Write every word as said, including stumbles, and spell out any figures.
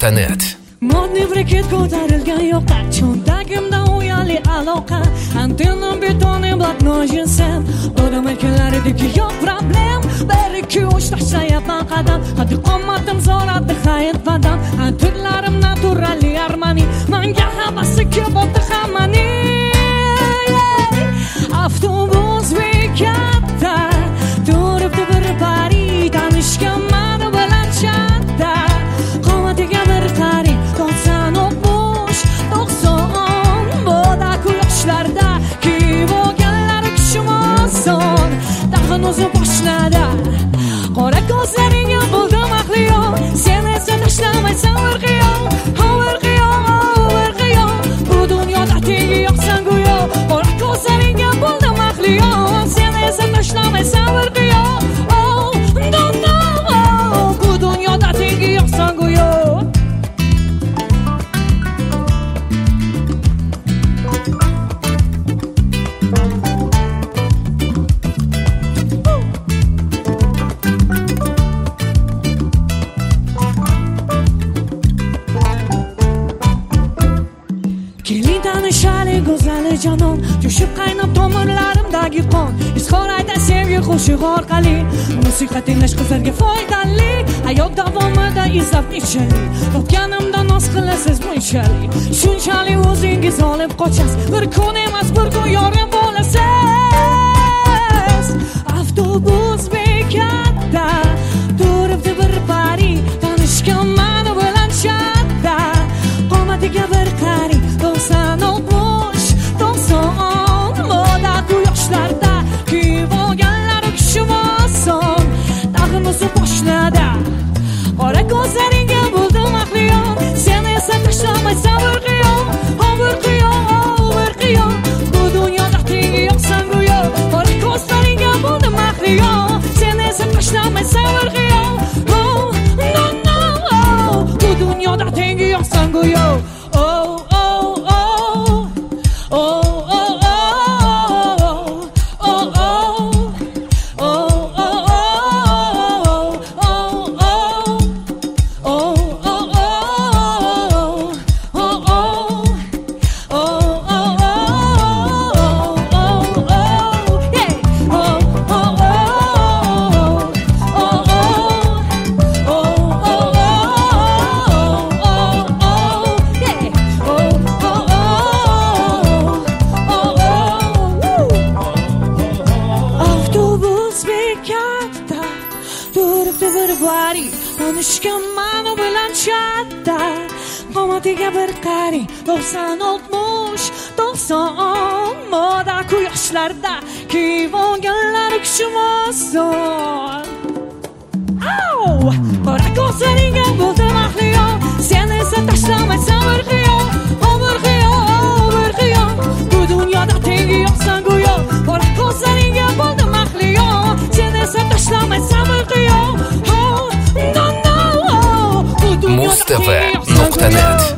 nuqta net. Modniy breket ko'tarilgan yo'qqa, cho'ntagimda uyali aloqa, antennam betoni bloknojinsen, odam ekanlaridagi yo'q problem, bir ikki uch tashlayapman qadam, hadi qomatim zo'radi hayot badam, turlarim naturali armani, manga hammasi kelibdi hammani. Avtobus bekatda turibdi bir pari, tanishgan mani bilan chatda, qomatiga bir qari, to'qson oltmish to'qson moda quyoshlarda kiyib olganlar kishimoson, tag'in o'zi boshladi. Qora ko'zlaringga bo'ldim mahliyo, sen esa tashlamaysan virqiyo, virqiyo, virqiyo, bu dunyoda tengi yo'qsan go'yo. Qora ko'zlaringga bo'ldim mahliyo, sen esa tashlamaysan virqiyo, oh, no, no, bu dunyoda tengi yo'qsan go'yo. Keling tanishali go'zali jonon, jo'shib qaynab tomirlarimdagi qon, izhor ayta sevgi qo'shig'i orqali, musiqa tinglash qizlarga foydali, hayot davomida izlab ichali, topganimda noz qilasiz bunchalik, shunchalik o'zingiz olib qochasiz, bir kun emas bir kun yorim bo'lasiz. Avtobus bekatda turibdi bir pari, tanishgan mani bilan chatda, qomatiga bir qari, to'qson oltmish to'qson moda quyoshlarda kiyib olganlar kishimoson, tag'in o'zi boshladi. Qora ko'zlaringga bo'ldim mahliyo, sen esa tashlamaysan virqiyo, virqiyo, virqiyo, bu dunyoda tengi yo'qsan go'yo. Qora ko'zlaringga bo'ldim mahliyo, sen esa tashlamaysan virqiyo, oh, no, no, bu dunyoda tengi yo'qsan go'yo. Oh, oh, oh, oh, oh, oh, oh, turibdi bir pari, tanishgan mani bilan chatda, qomatiga bir qari, to'qson oltmish to'qson moda quyoshlarda kiyib olganlar kishimoson. Au! Qora ko'zlaringga bo'ldim mahliyo, sen esa tashlamaysan virqiyo, virqiyo, virqiyo, bu dunyoda tengi yo'qsan go'yo. Qora ko'zlaringga bo'ldim mahliyo, sen esa tashlamaysan virqiyo, oh, no, no, bu dunyoda tengi yo'qsan go'yo. Mustafa nuqta net